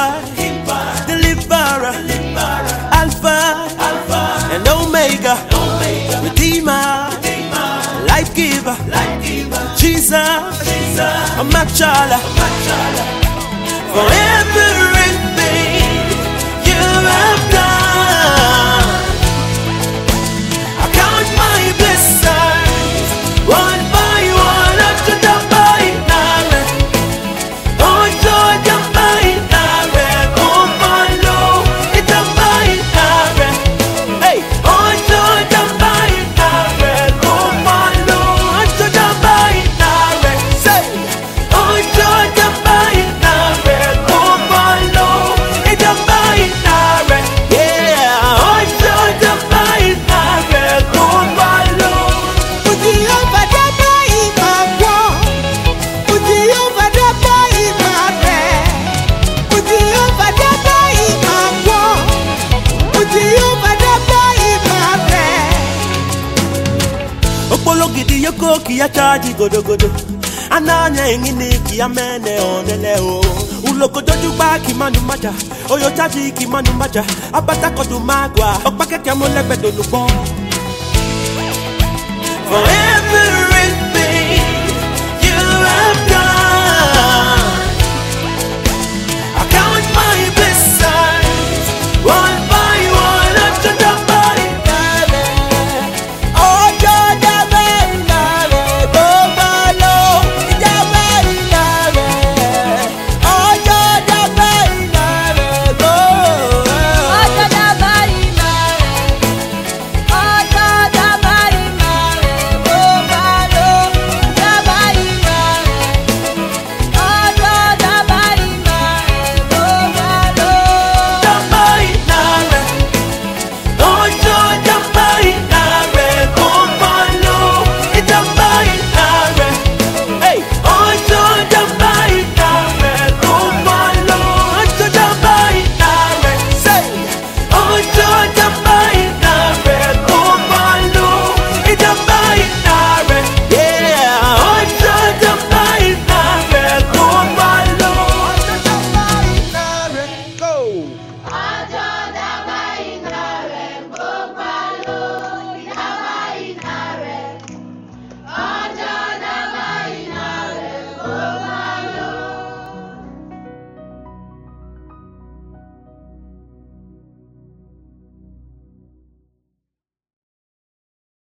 deliverer, Alpha and Omega, Redeemer, life giver, Jesus, a machala, for everything you have done. I count my blessings one by one up to the binary. Oh, joy, the binary. Oh, my Lord, it's the binary. Hey, oh, joy, the binary. Oh, my Lord, to the binary. Say, oh, joy, the binary. Oh, my Lord, it's the binary. Yeah, oh, joy, the binary. Oh, my Lord. Put the over the by my wall. Put the over the by my bed. Put the over the by my wall. Put the over the by my bed. Opologidi yoko ki ya charge godogodo. Ananya engini ki ya mene onele o. Uloko doju ba ki manu maja. Oyo charge ki manu maja. Abata kodu magwa. Okpake ti amole bedo lubon. Forever